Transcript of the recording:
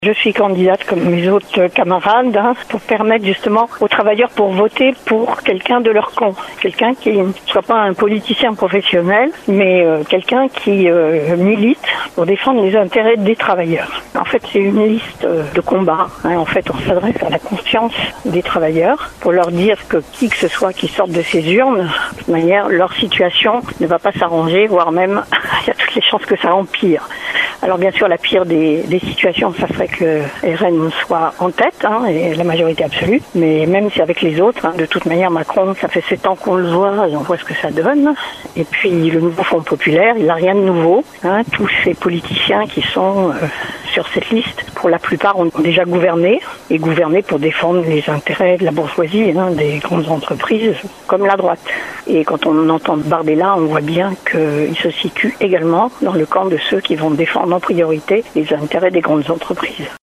Je suis candidate comme mes autres camarades pour permettre justement aux travailleurs pour voter pour quelqu'un de leur camp. Quelqu'un qui ne soit pas un politicien professionnel, mais quelqu'un qui milite pour défendre les intérêts des travailleurs. En fait, c'est une liste de combat. En fait, on s'adresse à la conscience des travailleurs pour leur dire que qui que ce soit qui sorte de ces urnes, de toute manière, leur situation ne va pas s'arranger, voire même, il y a toutes les chances que ça empire. Alors bien sûr, la pire des situations, ça serait que RN soit en tête, et la majorité absolue. Mais même si avec les autres, de toute manière, Macron, ça fait 7 ans qu'on le voit et on voit ce que ça donne. Et puis le nouveau Front populaire, il n'a rien de nouveau. Tous ces politiciens qui sont sur cette liste, pour la plupart, ont déjà gouverné. Et gouverné pour défendre les intérêts de la bourgeoisie, des grandes entreprises, comme la droite. Et quand on entend Bardella, on voit bien qu'il se situe également dans le camp de ceux qui vont défendre en priorité les intérêts des grandes entreprises.